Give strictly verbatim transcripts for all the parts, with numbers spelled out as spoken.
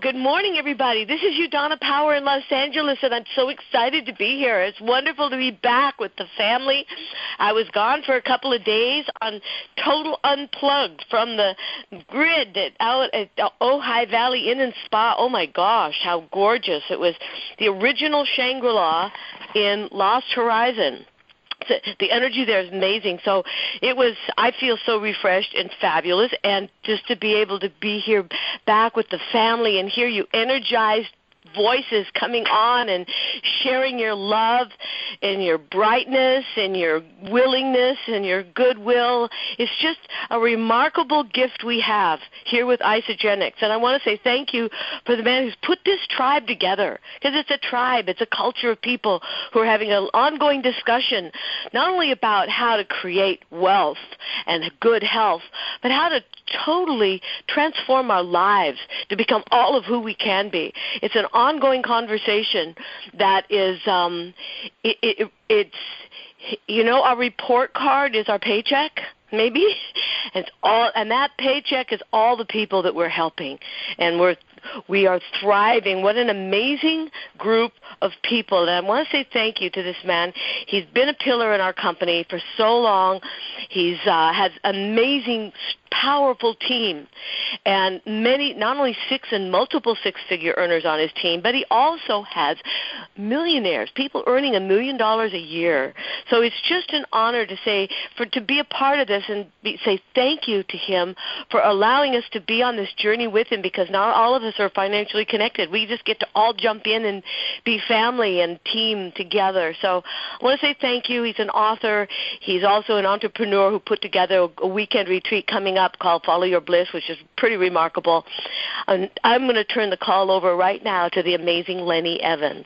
Good morning, everybody. This is Udonna Power in Los Angeles, and I'm so excited to be here. It's wonderful to be back with the family. I was gone for a couple of days on total unplugged from the grid at, out at Ojai Valley Inn and Spa. Oh, my gosh, how gorgeous. It was the original Shangri-La in Lost Horizon. The energy there is amazing. So it was, I feel so refreshed and fabulous. And just to be able to be here back with the family and hear you energized voices coming on and sharing your love and your brightness and your willingness and your goodwill. It's just a remarkable gift we have here with Isagenix. And I want to say thank you for the man who's put this tribe together, because it's a tribe, it's a culture of people who are having an ongoing discussion not only about how to create wealth and good health, but how to totally transform our lives to become all of who we can be. It's an ongoing conversation that is, um, it, it, it's, you know, our report card is our paycheck, maybe. It's all, and that paycheck is all the people that we're helping, and we're we are thriving. What an amazing group of people. And I want to say thank you to this man. He's been a pillar in our company for so long. He's uh, has amazing, powerful team, and many, not only six and multiple six-figure earners on his team, but he also has millionaires, people earning a million dollars a year. So it's just an honor to say, for to be a part of this and be, say thank you to him for allowing us to be on this journey with him, because not all of us are financially connected. We just get to all jump in and be family and team together. So I want to say thank you. He's an author. He's also an entrepreneur who put together a weekend retreat coming up called Follow Your Bliss, which is pretty remarkable. And I'm going to turn the call over right now to the amazing Lenny Evans.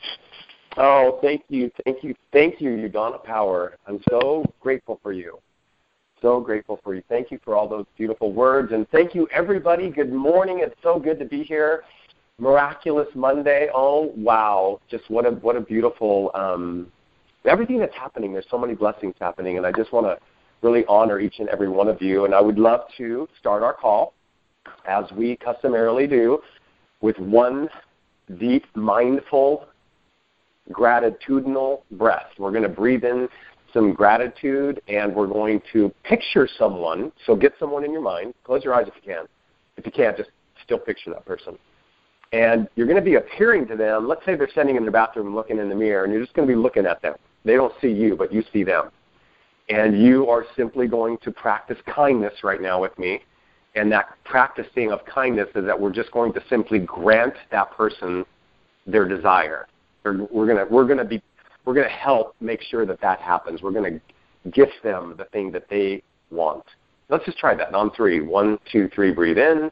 Oh, thank you, thank you, thank you, Udonna Power. I'm so grateful for you. So grateful for you. Thank you for all those beautiful words, and thank you, everybody. Good morning. It's so good to be here. Miraculous Monday. Oh, wow. Just what a what a beautiful um, everything that's happening. There's so many blessings happening, and I just want to really honor each and every one of you. And I would love to start our call, as we customarily do, with one deep, mindful, gratitudinal breath. We're going to breathe in some gratitude, and we're going to picture someone. So get someone in your mind. Close your eyes if you can. If you can't, just still picture that person. And you're going to be appearing to them. Let's say they're sitting in their bathroom looking in the mirror, and you're just going to be looking at them. They don't see you, but you see them. And you are simply going to practice kindness right now with me. And that practicing of kindness is that we're just going to simply grant that person their desire. We're going to we're going to be we're going to help make sure that that happens. We're going to gift them the thing that they want. Let's just try that on three. One, two, three. Breathe in.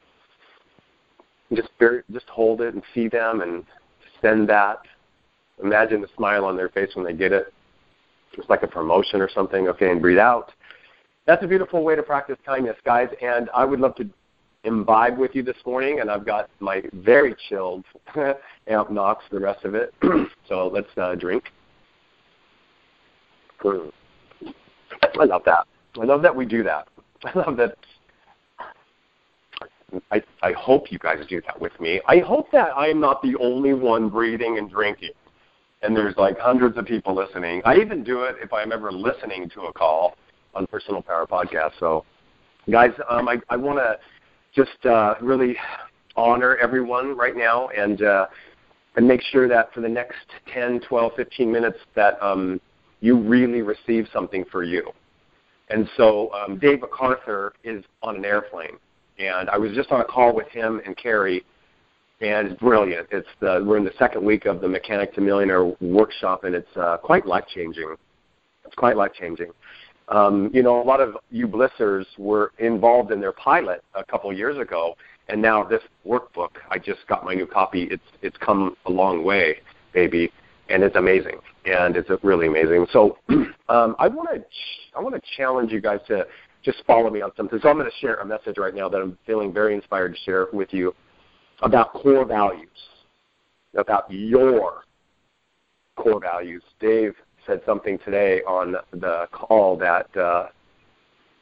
Just just hold it and see them and send that. Imagine the smile on their face when they get it. It's like a promotion or something. Okay, and breathe out. That's a beautiful way to practice kindness, guys. And I would love to imbibe with you this morning. And I've got my very chilled Amp Knox, the rest of it. So let's uh, drink. I love that. I love that we do that. I love that. I, I hope you guys do that with me. I hope that I'm not the only one breathing and drinking. And there's like hundreds of people listening. I even do it if I'm ever listening to a call on Personal Power Podcast. So, guys, um, I, I want to just uh, really honor everyone right now and uh, and make sure that for the next ten, twelve, fifteen minutes that um, you really receive something for you. And so um, Dave MacArthur is on an airplane. And I was just on a call with him and Carrie, and it's brilliant. It's the, we're in the second week of the Mechanic to Millionaire workshop, and it's uh, quite life-changing. It's quite life-changing. Um, you know, a lot of you blissers were involved in their pilot a couple years ago, and now this workbook, I just got my new copy. It's it's come a long way, baby, and it's amazing, and it's really amazing. So um, I want to I want to challenge you guys to just follow me on something. So I'm going to share a message right now that I'm feeling very inspired to share with you about core values, about your core values. Dave said something today on the call that uh,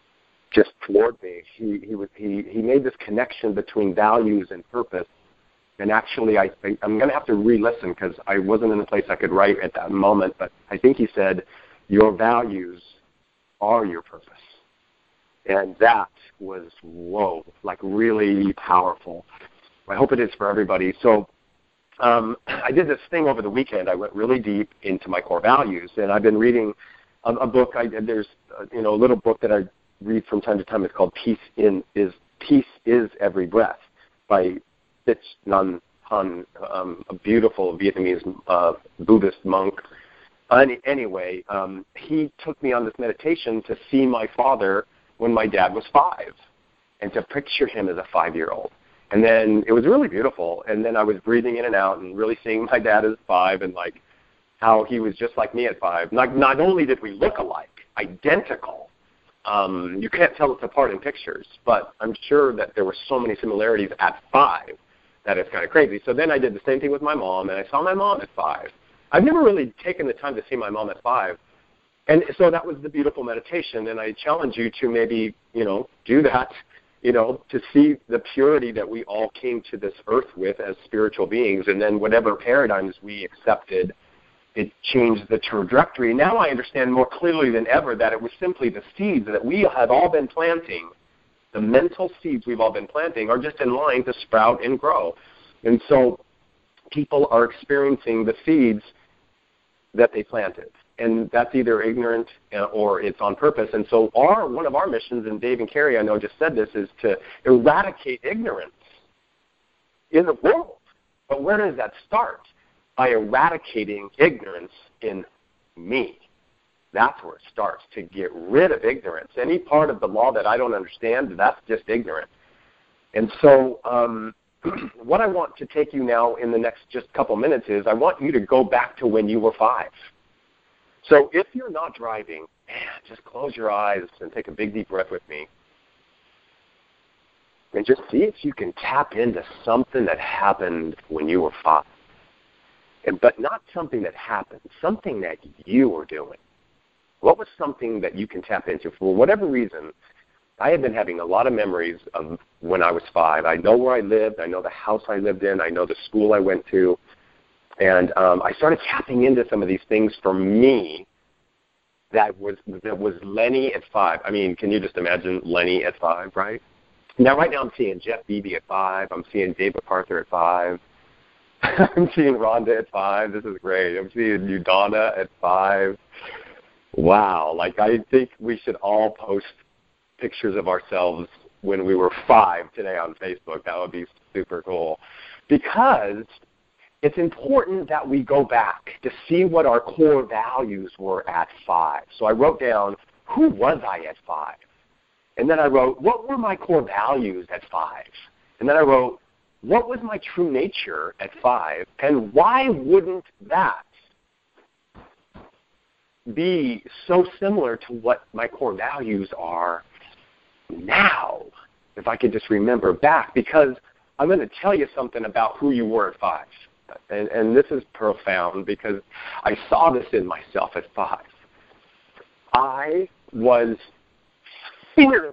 just floored me. He he was he he made this connection between values and purpose, And actually, I think I'm going to have to re-listen because I wasn't in the place I could write at that moment. But I think he said, your values are your purpose. And that was, whoa, like really powerful. I hope it is for everybody. So um, I did this thing over the weekend. I went really deep into my core values. And I've been reading a, a book. I, there's, uh, you know, a little book that I read from time to time. It's called Peace in is Peace is Every Breath by Thich Nhat Hanh, um, a beautiful Vietnamese uh, Buddhist monk. Any, anyway, um, he took me on this meditation to see my father when my dad was five and to picture him as a five-year-old. And then it was really beautiful. And then I was breathing in and out and really seeing my dad as five and like how he was just like me at five. Not, not only did we look alike, identical. Um, you can't tell us apart in pictures, but I'm sure that there were so many similarities at five that it's kind of crazy. So then I did the same thing with my mom, and I saw my mom at five. I've never really taken the time to see my mom at five. And so that was the beautiful meditation, and I challenge you to maybe, you know, do that, you know, to see the purity that we all came to this earth with as spiritual beings, and then whatever paradigms we accepted, it changed the trajectory. Now I understand more clearly than ever that it was simply the seeds that we have all been planting. The mental seeds we've all been planting are just in line to sprout and grow. And so people are experiencing the seeds that they planted. And that's either ignorant or it's on purpose. And so our one of our missions, and Dave and Carrie, I know, just said this, is to eradicate ignorance in the world. But where does that start? By eradicating ignorance in me. That's where it starts, to get rid of ignorance. Any part of the law that I don't understand, that's just ignorant. And so um, what I want to take you now in the next just couple minutes is I want you to go back to when you were five. So if you're not driving, man, just close your eyes and take a big, deep breath with me. And just see if you can tap into something that happened when you were five. And, but not something that happened, something that you were doing. What was something that you can tap into? For whatever reason, I have been having a lot of memories of when I was five. I know where I lived. I know the house I lived in. I know the school I went to. And um, I started tapping into some of these things for me that was that was Lenny at five. I mean, can you just imagine Lenny at five, right? Now, right now I'm seeing Jeff Beebe at five. I'm seeing Dave MacArthur at five. I'm seeing Rhonda at five. This is great. I'm seeing Udana at five. Wow. Like, I think we should all post pictures of ourselves when we were five today on Facebook. That would be super cool. Because it's important that we go back to see what our core values were at five. So I wrote down, who was I at five? And then I wrote, what were my core values at five? And then I wrote, what was my true nature at five? And why wouldn't that be so similar to what my core values are now, if I could just remember back? Because I'm going to tell you something about who you were at five. And, and this is profound because I saw this in myself at five. I was fearless,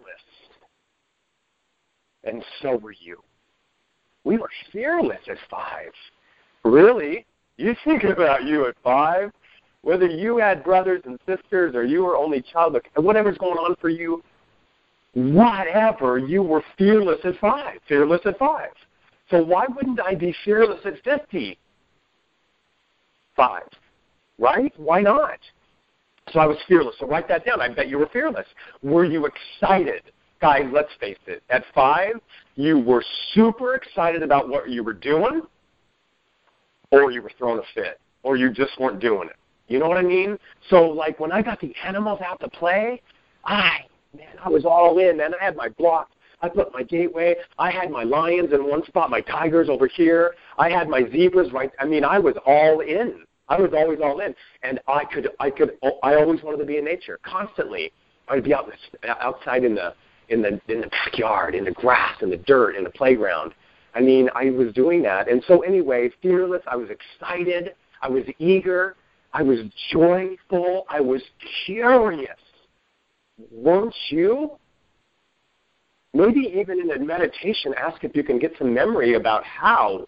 and so were you. We were fearless at five. Really? You think about you at five, whether you had brothers and sisters or you were only child, whatever's going on for you, whatever, you were fearless at five, fearless at five. So why wouldn't I be fearless at fifty? Five, right? Why not? So I was fearless. So write that down. I bet you were fearless. Were you excited? Guys, let's face it. At five, you were super excited about what you were doing, or you were throwing a fit, or you just weren't doing it. You know what I mean? So, like, when I got the animals out to play, I, man, I was all in, man. I had my block. I put my gateway. I had my lions in one spot, my tigers over here. I had my zebras right. I mean, I was all in. I was always all in, and I could, I could, I always wanted to be in nature constantly. I'd be out outside in the in the in the backyard, in the grass, in the dirt, in the playground. I mean, I was doing that, and so anyway, fearless. I was excited. I was eager. I was joyful. I was curious. Weren't you? Maybe even in a meditation, ask if you can get some memory about how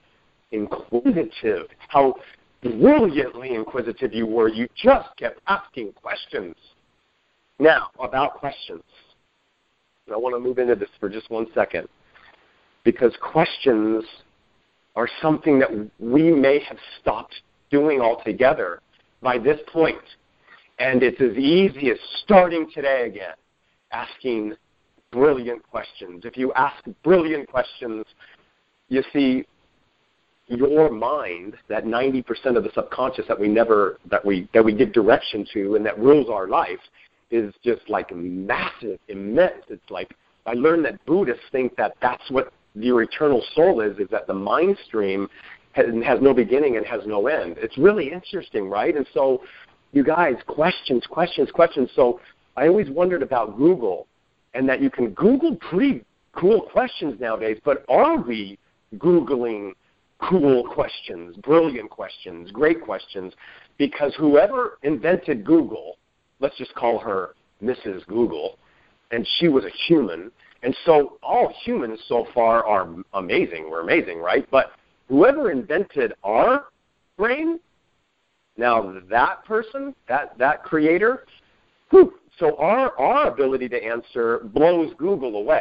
inquisitive, how brilliantly inquisitive you were. You just kept asking questions. Now, about questions. I want to move into this for just one second, because questions are something that we may have stopped doing altogether by this point. And it's as easy as starting today again, asking brilliant questions. If you ask brilliant questions, you see, your mind, that ninety percent of the subconscious that we never, that we, that we give direction to and that rules our life, is just like massive, immense. It's like, I learned that Buddhists think that that's what your eternal soul is, is that the mind stream has, has no beginning and has no end. It's really interesting, right? And so, you guys, questions, questions, questions. So I always wondered about Google, and that you can Google pretty cool questions nowadays, but are we Googling cool questions, brilliant questions, great questions? Because whoever invented Google, let's just call her Missus Google, and she was a human. And so all humans so far are amazing. We're amazing, right? But whoever invented our brain, now that person, that, that creator, whew, so our, our ability to answer blows Google away.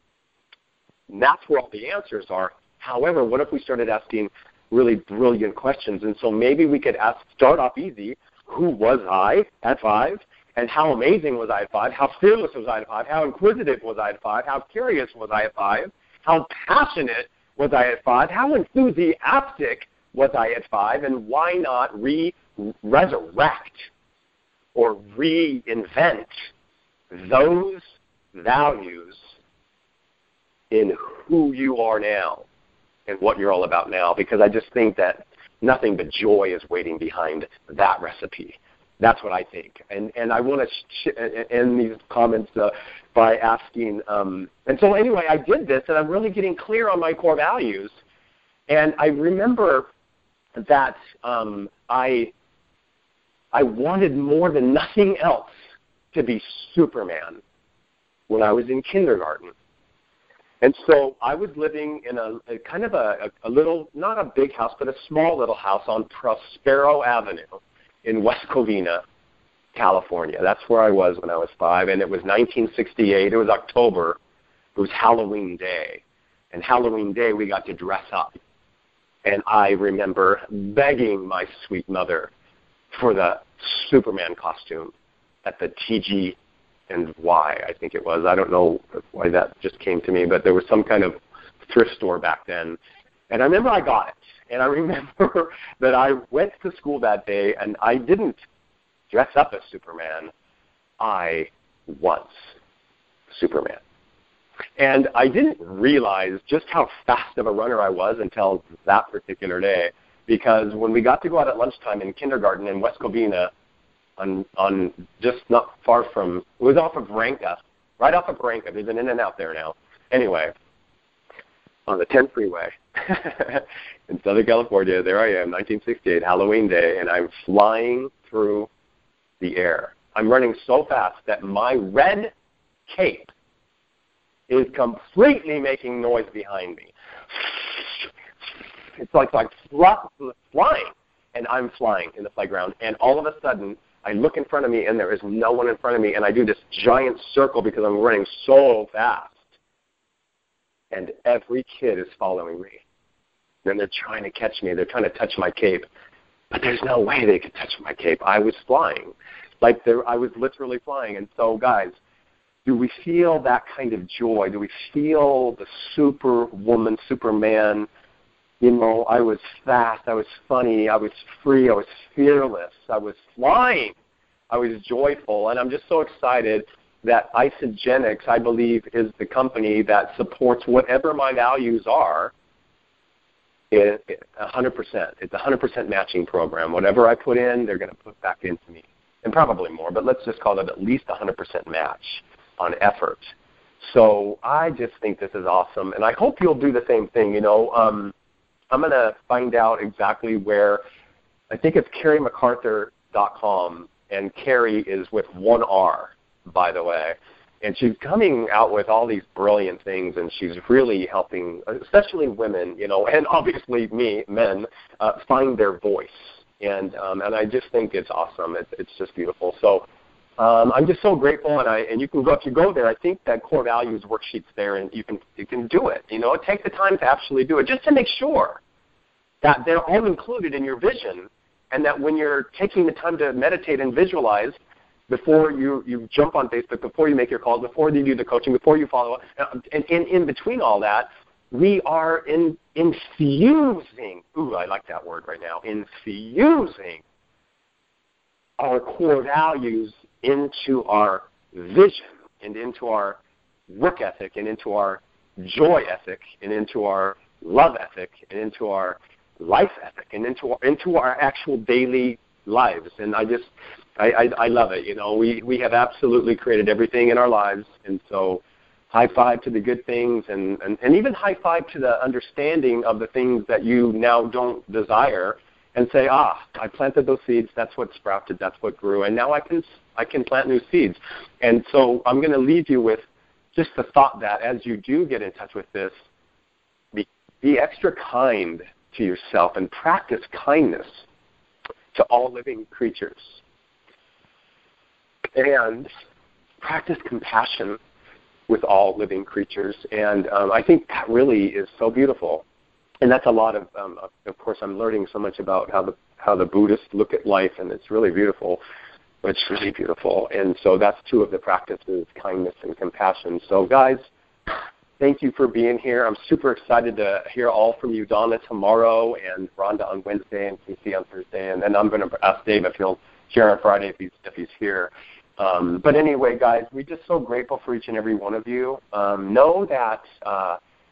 And that's where all the answers are. However, what if we started asking really brilliant questions? And so maybe we could ask, start off easy. Who was I at five? And how amazing was I at five? How fearless was I at five? How inquisitive was I at five? How curious was I at five? How passionate was I at five? How enthusiastic was I at five? And why not re-resurrect or reinvent those values in who you are now and what you're all about now? Because I just think that nothing but joy is waiting behind that recipe. That's what I think. And and I want to sh- end these comments uh, by asking, um, and so anyway, I did this, and I'm really getting clear on my core values. And I remember that um, I I wanted more than nothing else to be Superman when I was in kindergarten. And so I was living in a, a kind of a, a little, not a big house, but a small little house on Prospero Avenue in West Covina, California. That's where I was when I was five, and it was nineteen sixty-eight. It was October. It was Halloween Day. And Halloween Day, we got to dress up. And I remember begging my sweet mother for the Superman costume at the T G and Y, I think it was. I don't know why that just came to me, but there was some kind of thrift store back then. And I remember I got it. And I remember that I went to school that day, and I didn't dress up as Superman. I was Superman. And I didn't realize just how fast of a runner I was until that particular day, because when we got to go out at lunchtime in kindergarten in West Covina, on, on just not far from, it was off of Branca, right off of Branca. There's an In-N-Out there now. Anyway, on the ten freeway in Southern California, there I am, nineteen sixty-eight, Halloween Day, and I'm flying through the air. I'm running so fast that my red cape is completely making noise behind me. It's like, like flying, and I'm flying in the playground, and all of a sudden, I look in front of me, and there is no one in front of me, and I do this giant circle because I'm running so fast. And every kid is following me. And they're trying to catch me. They're trying to touch my cape. But there's no way they could touch my cape. I was flying. Like there, I was literally flying. And so, guys, do we feel that kind of joy? Do we feel the superwoman, Superman? You know, I was fast. I was funny. I was free. I was fearless. I was flying. I was joyful. And I'm just so excited that Isagenix, I believe, is the company that supports whatever my values are. It, it, one hundred percent. It's a one hundred percent matching program. Whatever I put in, they're going to put back into me. And probably more, but let's just call it at least one hundred percent match on effort. So I just think this is awesome, and I hope you'll do the same thing. You know, um, I'm going to find out exactly where, I think it's Carrie MacArthur dot com, and Carrie is with one R, by the way. And she's coming out with all these brilliant things, and she's really helping, especially women, you know, and obviously me, men, uh, find their voice. And um, and I just think it's awesome. It's, it's just beautiful. So um, I'm just so grateful, and I and you can go if you go there. I think that core values worksheet's there, and you can you can do it. You know, take the time to actually do it, just to make sure that they're all included in your vision, and that when you're taking the time to meditate and visualize, before you, you jump on Facebook, before you make your calls, before you do the coaching, before you follow up, and in, in between all that, we are in, infusing, ooh, I like that word right now, infusing our core values into our vision and into our work ethic and into our joy ethic and into our love ethic and into our life ethic and into our, into our actual daily lives. And I just, I, I, I love it. You know, we, we have absolutely created everything in our lives. And so high five to the good things and, and, and even high five to the understanding of the things that you now don't desire, and say, ah, I planted those seeds. That's what sprouted. That's what grew. And now I can, I can plant new seeds. And so I'm going to leave you with just the thought that as you do get in touch with this, be, be extra kind to yourself and practice kindness to all living creatures. And practice compassion with all living creatures. And um, I think that really is so beautiful. And that's a lot of, um, of course, I'm learning so much about how the how the Buddhists look at life, and it's really beautiful. It's really beautiful. And so that's two of the practices, kindness and compassion. So, guys, thank you for being here. I'm super excited to hear all from you, Donna, tomorrow, and Rhonda on Wednesday, and Casey on Thursday. And then I'm going to ask Dave if he'll share on Friday if he's, if he's here. Um, but anyway, guys, we're just so grateful for each and every one of you. Um, know that uh,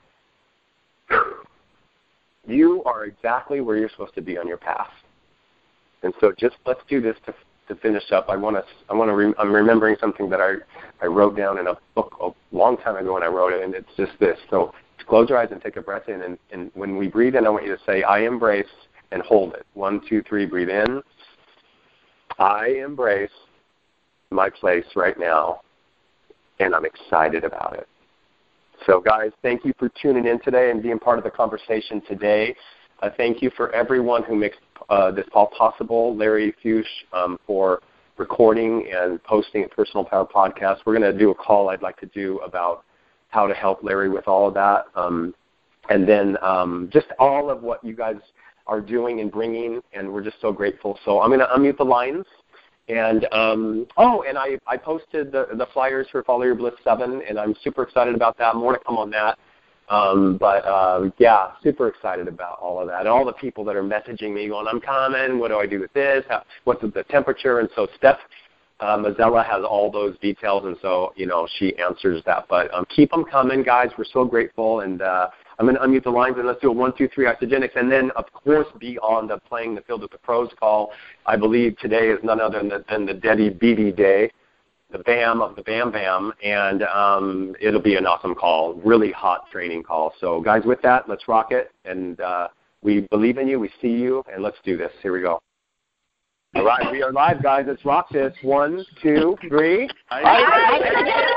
you are exactly where you're supposed to be on your path. And so just let's do this to to finish up. I want to. I want to. Re- I'm remembering something that I I wrote down in a book a long time ago when I wrote it, and it's just this. So close your eyes and take a breath in, and, and when we breathe in, I want you to say, "I embrace," and hold it. One, two, three. Breathe in. I embrace my place right now, and I'm excited about it. So, guys, thank you for tuning in today and being part of the conversation today. Uh, thank you for everyone who makes uh, this all possible. Larry Fuchs um, for recording and posting a Personal Power Podcast. We're going to do a call I'd like to do about how to help Larry with all of that. Um, and then um, just all of what you guys are doing and bringing, and we're just so grateful. So I'm going to unmute the lines. And, um, oh, and I, I posted the, the flyers for Follow Your Bliss seven, and I'm super excited about that. More to come on that. Um, but, uh, yeah, super excited about all of that. And all the people that are messaging me going, I'm coming, what do I do with this? How, what's the temperature? And so Steph uh, Mazzella has all those details, and so, you know, she answers that. But um, keep them coming, guys. We're so grateful. And uh, I'm going to unmute the lines, and let's do a one, two, three Isagenix. And then, of course, be on the Playing the Field with the Pros call. I believe today is none other than the, than the Dedi Beatty Day, the BAM of the Bam Bam, and um, it'll be an awesome call, really hot training call. So, guys, with that, let's rock it, and uh, we believe in you, we see you, and let's do this. Here we go. All right, we are live, guys. Let's rock this. One, two, three.